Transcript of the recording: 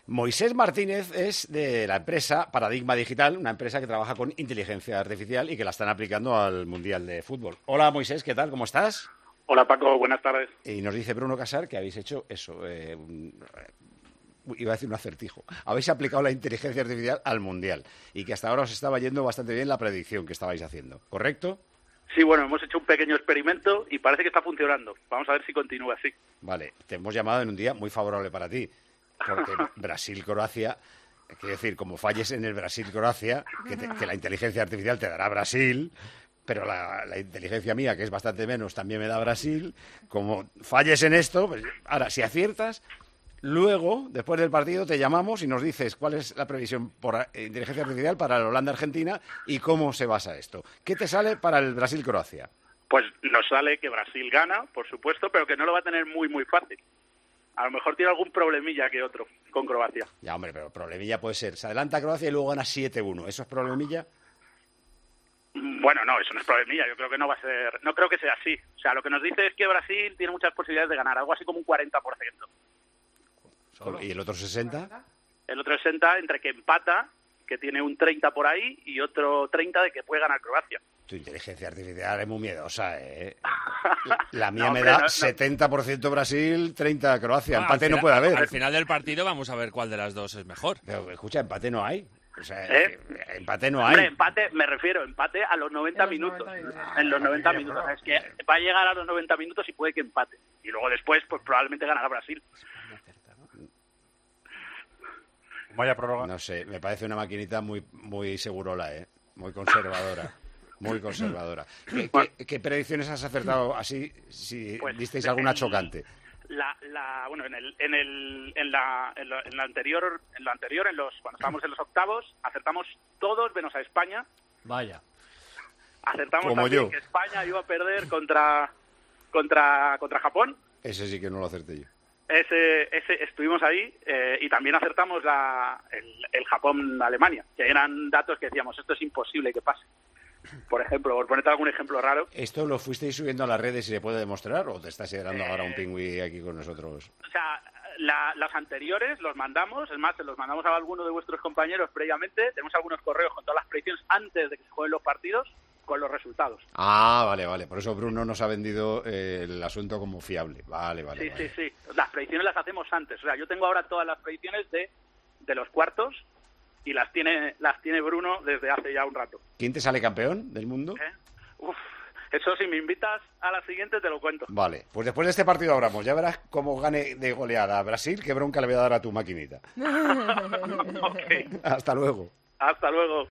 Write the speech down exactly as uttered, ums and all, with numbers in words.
Moisés Martínez es de la empresa Paradigma Digital, una empresa que trabaja con inteligencia artificial y que la están aplicando al Mundial de Fútbol. Hola Moisés, ¿qué tal? ¿Cómo estás? Hola Paco, buenas tardes. Y nos dice Bruno Casar que habéis hecho eso, eh, un, iba a decir un acertijo. Habéis aplicado la inteligencia artificial al Mundial y que hasta ahora os estaba yendo bastante bien la predicción que estabais haciendo, ¿correcto? Sí, bueno, hemos hecho un pequeño experimento y parece que está funcionando. Vamos a ver si continúa así. Vale, te hemos llamado en un día muy favorable para ti, porque Brasil-Croacia, quiero decir, como falles en el Brasil-Croacia, que, te, que la inteligencia artificial te dará Brasil, pero la, la inteligencia mía, que es bastante menos, también me da Brasil. Como falles en esto, pues, ahora, si aciertas, luego, después del partido, te llamamos y nos dices cuál es la previsión por inteligencia artificial para la Holanda-Argentina y cómo se basa esto. ¿Qué te sale para el Brasil-Croacia? Pues nos sale que Brasil gana, por supuesto, pero que no lo va a tener muy, muy fácil. A lo mejor tiene algún problemilla que otro con Croacia. Ya, hombre, pero problemilla puede ser. Se adelanta Croacia y luego gana siete uno. ¿Eso es problemilla? Bueno, no, eso no es problemilla. Yo creo que no va a ser... No creo que sea así. O sea, lo que nos dice es que Brasil tiene muchas posibilidades de ganar. Algo así como un cuarenta por ciento. ¿Solo? ¿Y el otro sesenta? El otro sesenta entre que empata, que tiene un treinta por ahí, y otro treinta de que puede ganar Croacia. Tu inteligencia artificial es muy miedosa, ¿eh? La mía no, me hombre, da no, no. setenta por ciento Brasil, treinta Croacia. Bueno, Empate al no final- puede haber. Al final del partido vamos a ver cuál de las dos es mejor. Pero escucha, empate no hay. O sea, ¿Eh? empate no Hombre, hay. empate, me refiero, empate a los noventa En los minutos. noventa minutos. En los noventa minutos. Es que va a llegar a los noventa minutos y puede que empate. Y luego después, pues probablemente ganará Brasil. Vaya prórroga. No sé, me parece una maquinita muy, muy segurola, ¿eh? Muy conservadora. Muy conservadora. ¿Qué, qué, qué predicciones has acertado así, si Pues, visteis alguna el- chocante? La, la, bueno, en el, en el, en la, en la, en la anterior, en lo anterior, en los, cuando estábamos en los octavos, acertamos todos menos a España. Vaya. Acertamos Como también yo. que España iba a perder contra, contra, contra Japón. Ese sí que no lo acerté yo. Ese, ese estuvimos ahí eh, y también acertamos la, el, el Japón-Alemania, que eran datos que decíamos, esto es imposible que pase. Por ejemplo, por ponerte algún ejemplo raro. ¿Esto lo fuisteis subiendo a las redes y se puede demostrar o te estás quedando Eh, ahora un pingüí aquí con nosotros? O sea, la, los anteriores los mandamos, es más, se los mandamos a alguno de vuestros compañeros previamente. Tenemos algunos correos con todas las predicciones antes de que se jueguen los partidos, con los resultados. Ah, vale, vale. Por eso Bruno nos ha vendido eh, el asunto como fiable. Vale, vale. Sí, vale. sí, sí. Las predicciones las hacemos antes. O sea, yo tengo ahora todas las predicciones de, de los cuartos y las tiene las tiene Bruno desde hace ya un rato. ¿Quién te sale campeón del mundo? ¿Eh? Uf, eso si me invitas a la siguiente te lo cuento. Vale, pues después de este partido hablamos. Ya verás cómo gane de goleada a Brasil, qué bronca le voy a dar a tu maquinita. Ok. Hasta luego. Hasta luego.